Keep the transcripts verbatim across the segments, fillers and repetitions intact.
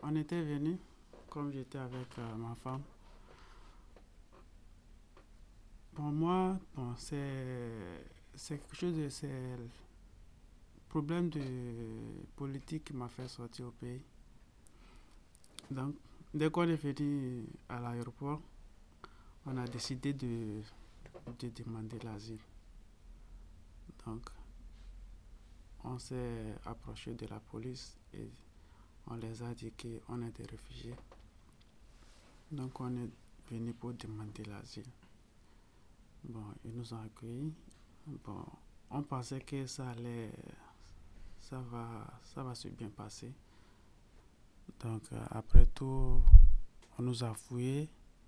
on était venu, comme j'étais avec euh, ma femme. Pour moi, bon, c'est, c'est quelque chose de. C'est le problème de politique qui m'a fait sortir au pays. Donc, dès qu'on est venu à l'aéroport, on a décidé de, de demander l'asile. Donc, on s'est approché de la police et on les a dit qu'on est des réfugiés. Donc, on est venu pour demander l'asile. Bon, ils nous ont accueillis. Bon, on pensait que ça allait, ça va, ça va se bien passer. Donc, euh, après tout, on nous a fouillés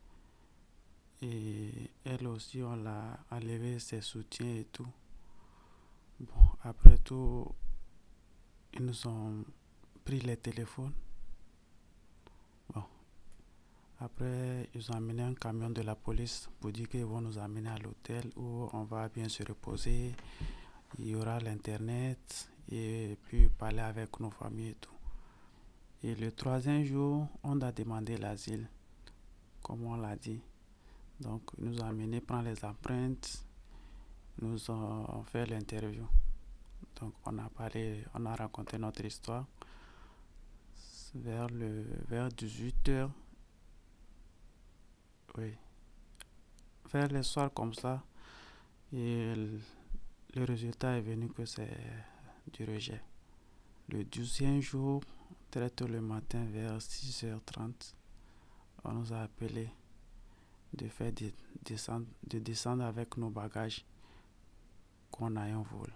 et elle aussi, on l'a enlevé ses soutiens et tout. Bon, après tout, ils nous ont pris les téléphones. Bon, après, ils ont amené un camion de la police pour dire qu'ils vont nous amener à l'hôtel où on va bien se reposer. Il y aura l'internet et puis parler avec nos familles et tout. Et le troisième jour, on a demandé l'asile, comme on l'a dit. Donc, ils nous ont amené prendre les empreintes, nous ont fait l'interview. Donc, on a parlé, on a raconté notre histoire. Vers le vers dix-huit heures, oui, vers le soir comme ça, et le, le résultat est venu que c'est du rejet. Le douzième jour, très tôt le matin, vers six heures trente, on nous a appelé de faire de, descendre, de descendre avec nos bagages, qu'on a un vol.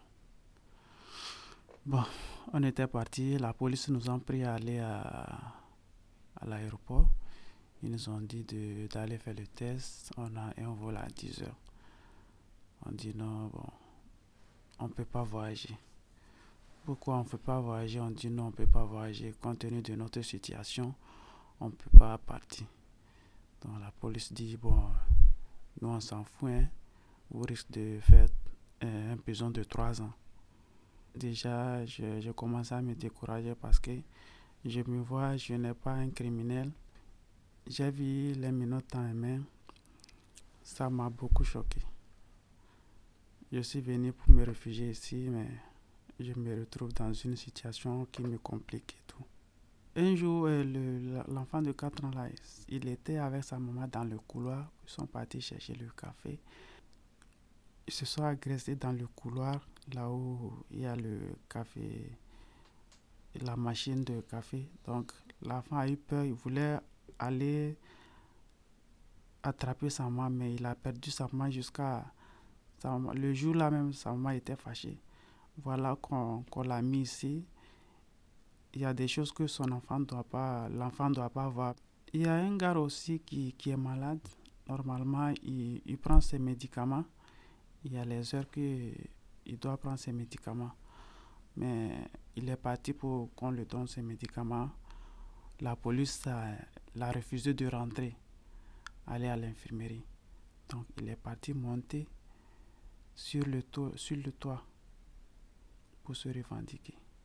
Bon, on était parti, la police nous a pris à aller à, à l'aéroport. Ils nous ont dit de, d'aller faire le test. On a un vol à dix heures. On dit non, bon, on ne peut pas voyager. Pourquoi on ne peut pas voyager? On dit non, on ne peut pas voyager. Compte tenu de notre situation, on ne peut pas partir. Donc la police dit, bon, nous on s'en fout, hein. Vous risquez de faire euh, un prison de trois ans. Déjà, je, je commence à me décourager parce que je me vois, je n'ai pas un criminel. J'ai vu les minutes en main, ça m'a beaucoup choqué. Je suis venu pour me réfugier ici, mais je me retrouve dans une situation qui me complique et tout. Un jour, euh, le, l'enfant de quatre ans, là, il était avec sa maman dans le couloir. Ils sont partis chercher le café. Ils se sont agressés dans le couloir, là où il y a le café, la machine de café. Donc, l'enfant a eu peur, il voulait aller attraper sa maman, mais il a perdu sa maman jusqu'à... Sa maman. Le jour-là même, sa maman était fâchée. Voilà qu'on, qu'on l'a mis ici. Il y a des choses que son enfant doit pas, l'enfant ne doit pas voir. Il y a un gars aussi qui, qui est malade. Normalement, il, il prend ses médicaments. Il y a les heures qu'il doit prendre ses médicaments. Mais il est parti pour qu'on lui donne ses médicaments. La police a, l'a refusé de rentrer, aller à l'infirmerie. Donc, il est parti monter sur le toit, sur le toit pour se revendiquer.